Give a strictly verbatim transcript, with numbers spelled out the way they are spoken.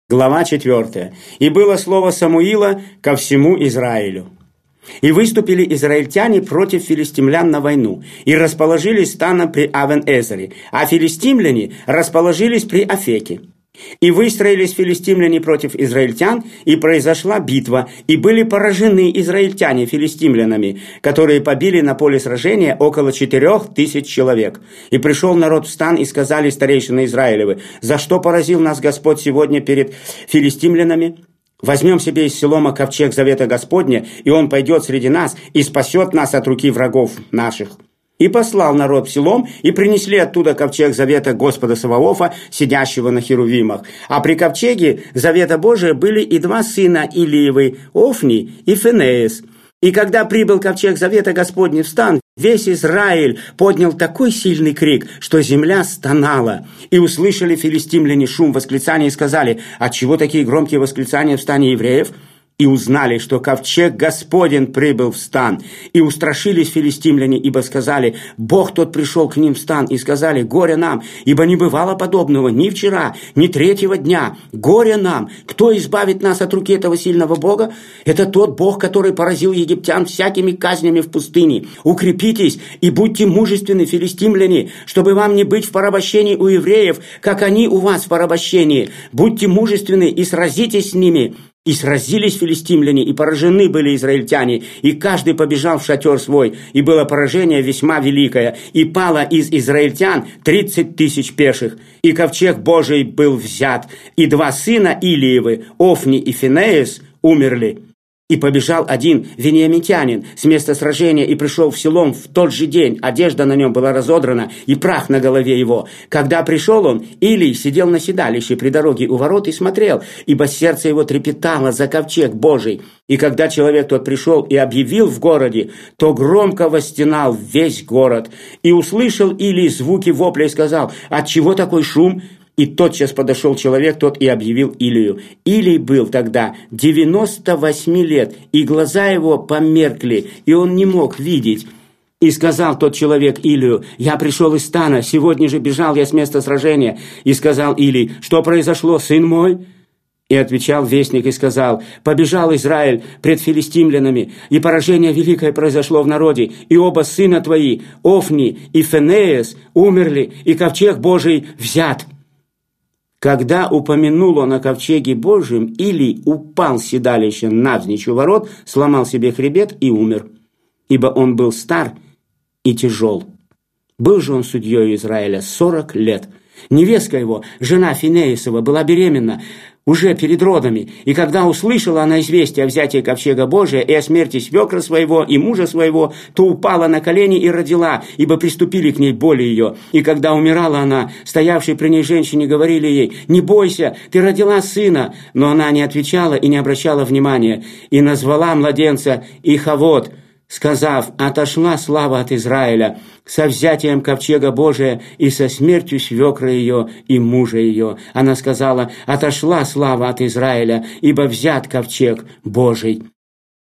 Глава четвёртая. «И было слово Самуила ко всему Израилю. И выступили израильтяне против филистимлян на войну, и расположились станом при Авен-Эзере, а филистимляне расположились при Афеке. И выстроились филистимляне против израильтян, и произошла битва, и были поражены израильтяне филистимлянами, которые побили на поле сражения около четырех тысяч человек. И пришел народ в стан, и сказали старейшины Израилевы: за что поразил нас Господь сегодня перед филистимлянами? Возьмем себе из Силома ковчег завета Господня, и он пойдет среди нас и спасет нас от руки врагов наших». И послал народ в Силом, и принесли оттуда ковчег завета Господа Саваофа, сидящего на херувимах. А при ковчеге завета Божия были и два сына Илиевы, Офни и Финеес. И когда прибыл ковчег завета Господня в стан, весь Израиль поднял такой сильный крик, что земля стонала. И услышали филистимляне шум восклицания и сказали: «Отчего такие громкие восклицания в стане евреев?» И узнали, что ковчег Господень прибыл в стан. И устрашились филистимляне, ибо сказали: Бог тот пришел к ним в стан. И сказали: горе нам, ибо не бывало подобного ни вчера, ни третьего дня. Горе нам! Кто избавит нас от руки этого сильного Бога? Это тот Бог, который поразил египтян всякими казнями в пустыне. Укрепитесь и будьте мужественны, филистимляне, чтобы вам не быть в порабощении у евреев, как они у вас в порабощении. Будьте мужественны и сразитесь с ними». И сразились филистимляне, и поражены были израильтяне, и каждый побежал в шатер свой, и было поражение весьма великое, и пало из израильтян тридцать тысяч пеших, и ковчег Божий был взят, и два сына Илиевы, Офни и Финеес, умерли. И побежал один вениамитянин с места сражения и пришел в Силом в тот же день. Одежда на нем была разодрана, и прах на голове его. Когда пришел он, Илий сидел на седалище при дороге у ворот и смотрел, ибо сердце его трепетало за ковчег Божий. И когда человек тот пришел и объявил в городе, то громко восстенал весь город. И услышал Илий звуки вопля и сказал: «Отчего такой шум?» И тотчас подошел человек тот и объявил Илию. Илий был тогда девяносто восемь лет, и глаза его померкли, и он не мог видеть. И сказал тот человек Илию: «Я пришел из стана, сегодня же бежал я с места сражения». И сказал Илий: «Что произошло, сын мой?» И отвечал вестник и сказал: «Побежал Израиль пред филистимлянами, и поражение великое произошло в народе, и оба сына твои, Офни и Финеес, умерли, и ковчег Божий взят». Когда упомянул он о ковчеге Божьем, Илий упал с седалища навзничь у ворот, сломал себе хребет и умер, ибо он был стар и тяжел. Был же он судьей Израиля сорок лет. Невестка его, жена Финеесова, была беременна уже перед родами, и когда услышала она известие о взятии ковчега Божия и о смерти свекра своего и мужа своего, то упала на колени и родила, ибо приступили к ней боли ее. И когда умирала она, стоявшие при ней женщине говорили ей: «Не бойся, ты родила сына». Но она не отвечала и не обращала внимания, и назвала младенца Ихавод, сказав: «Отошла слава от Израиля со взятием ковчега Божия и со смертью свекра ее и мужа ее». Она сказала: «Отошла слава от Израиля, ибо взят ковчег Божий».